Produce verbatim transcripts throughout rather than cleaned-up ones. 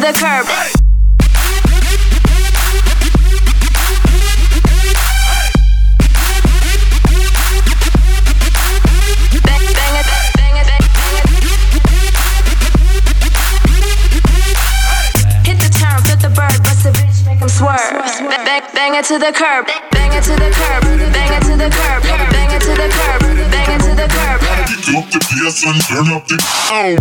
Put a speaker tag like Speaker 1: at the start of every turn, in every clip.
Speaker 1: the curb. Swerve, bang, bang, bang it to the curb, bang it to the curb, bang it to the curb, bang it to the curb, bang it to the curb.
Speaker 2: Get up the bass and turn up the. Oh.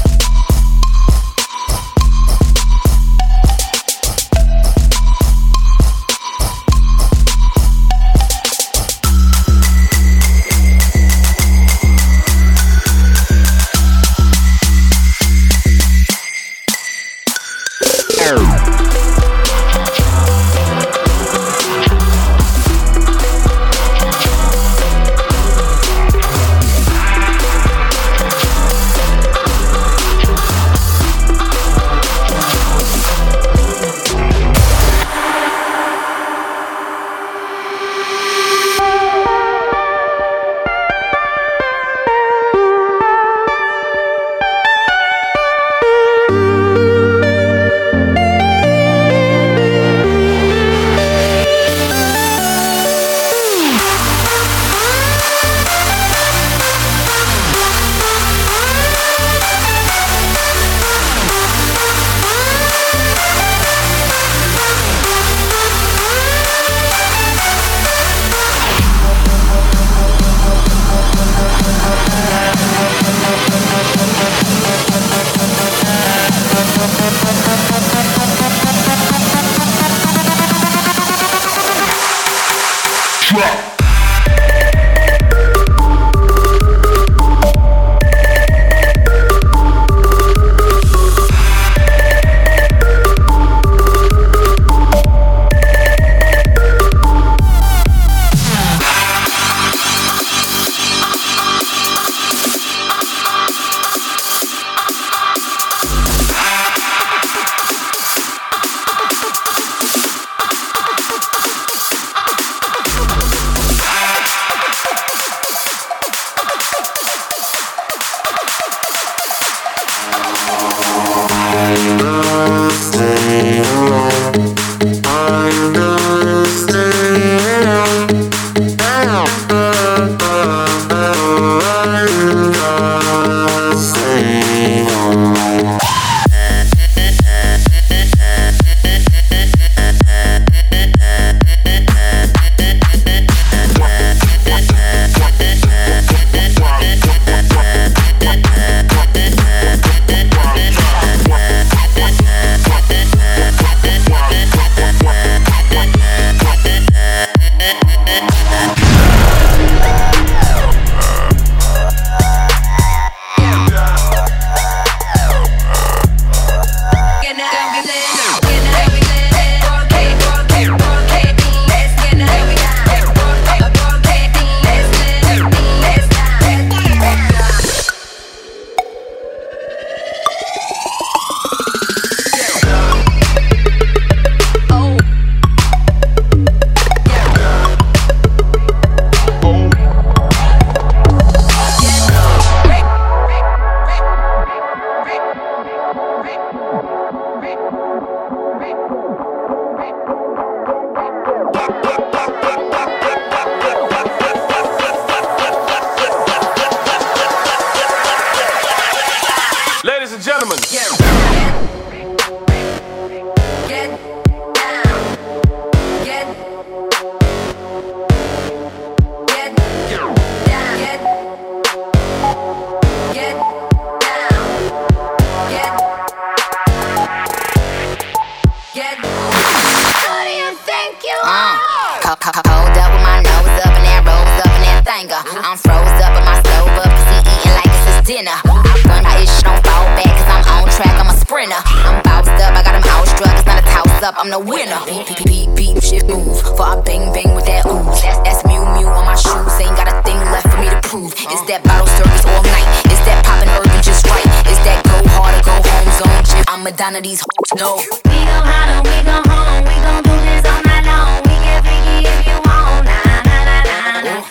Speaker 3: I'm froze up in my stove up, cause he eating like it's his dinner. I run my ish, don't fall back, cause I'm on track, I'm a sprinter. I'm bounced up, I got him outstruck, it's not a toss up, I'm the winner. Beep, beep, beep, beep, shit move, for I bang bang with that ooze. That's, that's Mew Mew on my shoes, ain't got a thing left for me to prove. It's that bottle service all night, it's that poppin' urban just right. It's that go hard or go home zone shit, I'm Madonna, these hoes know.
Speaker 4: We gon' holler, we gon' home, we gon' do this all night long. We get freaky if you want, nah, nah, nah, nah, nah.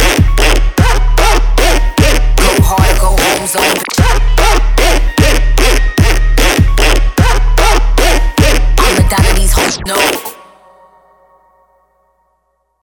Speaker 3: Go hard or go home zone.
Speaker 5: No.